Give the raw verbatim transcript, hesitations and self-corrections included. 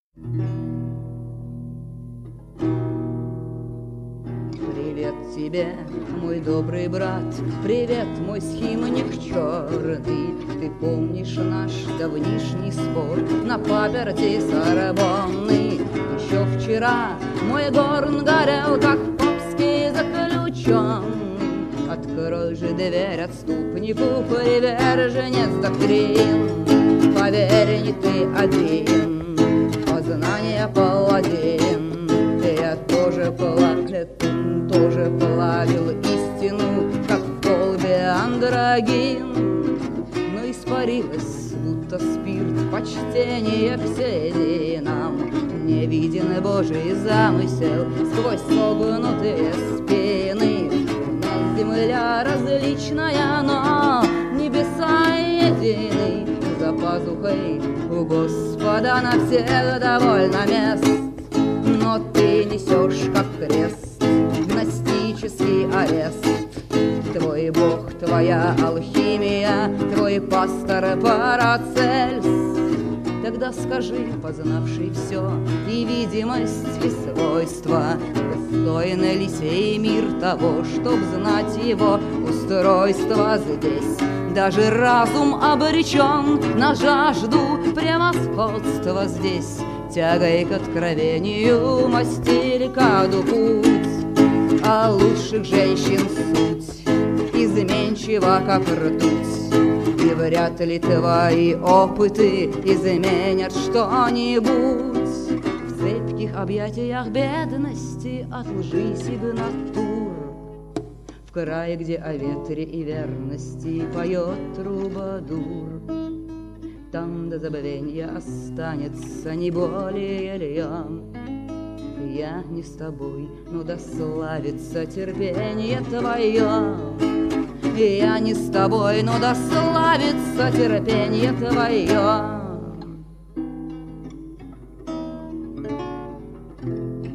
Привет тебе, мой добрый брат, привет, мой схимник черный. Ты помнишь наш давнишний спор на паперти Сорбонны? Еще вчера мой горн горел, как попский заключенный. Открой же дверь отступнику, приверженец доктрин. Поверь, не ты один, познание паладин. Я тоже плавил, тоже плавил истину, как в колбе андрогин. Но испарилось, будто спирт, почтение к сединам. Не виден Божий замысел сквозь согнутые спины. У нас земля различная, но небеса едины. За пазухой у Господа на всех довольно мест. Но ты несешь, как крест, гностический арест. Твой бог, твоя алхимия, твой пастор Парацельс. Тогда скажи, познавший все, и видимость, и свойства, достойны ли сей мир того, чтоб знать его устройство здесь? Даже разум обречен на жажду превосходства здесь. Тягой к откровению мастили каду путь, а лучших женщин суть изменчива, как ртуть. И вряд ли твои опыты изменят что-нибудь в цепких объятиях бедности от лжи сигнатур. В крае, где о ветре и верности поет трубадур, там до забвенья останется не более льем. Я не с тобой, но да славится терпение твое. Я не с тобой, но да славится терпение твое.